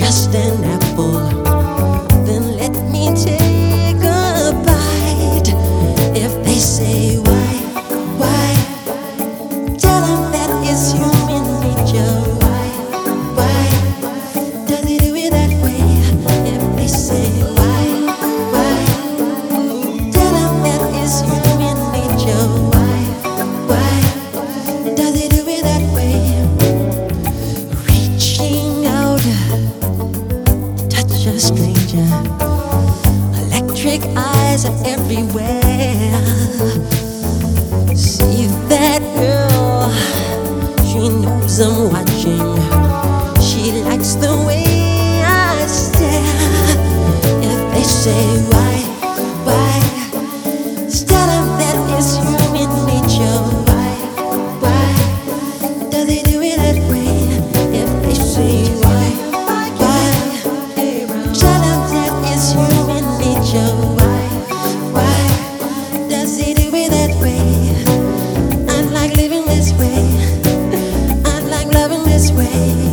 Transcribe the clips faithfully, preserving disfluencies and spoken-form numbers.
just an apple, then let me take a bite. If they say why, why, tell them that it's human nature. Why, why, does he do it that way? If they say why, why, tell them that it's human nature. Why, why, does he do it that way? Reaching out, touch a stranger. Electric eyes are everywhere. See that girl, she knows I'm watching. She likes the way I stare. If they say why, why, tell them that it's human nature. Why, why, does he do it that way? If they say why, why, tell them that it's human nature. Why, why, does he do it that way? I like living this way. I like loving this way.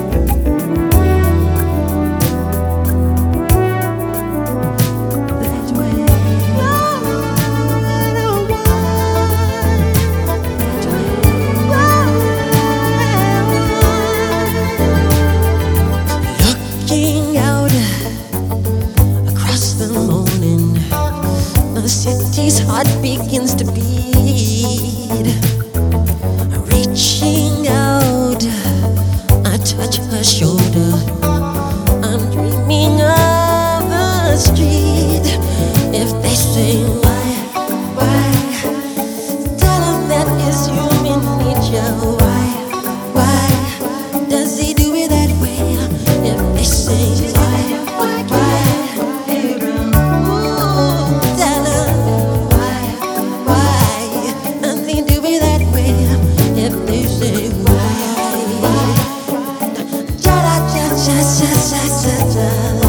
That way. Looking out across the morning, the city's heart begins to beat. Reaching out, I touch her shoulder. I'm dreaming of a street. If they say why, why, tell them that it's human nature. Why, why, does he do it that way? If they say why, why, ooh, tell them why, why, does he do it that way? If they say why, da da da da da da da da.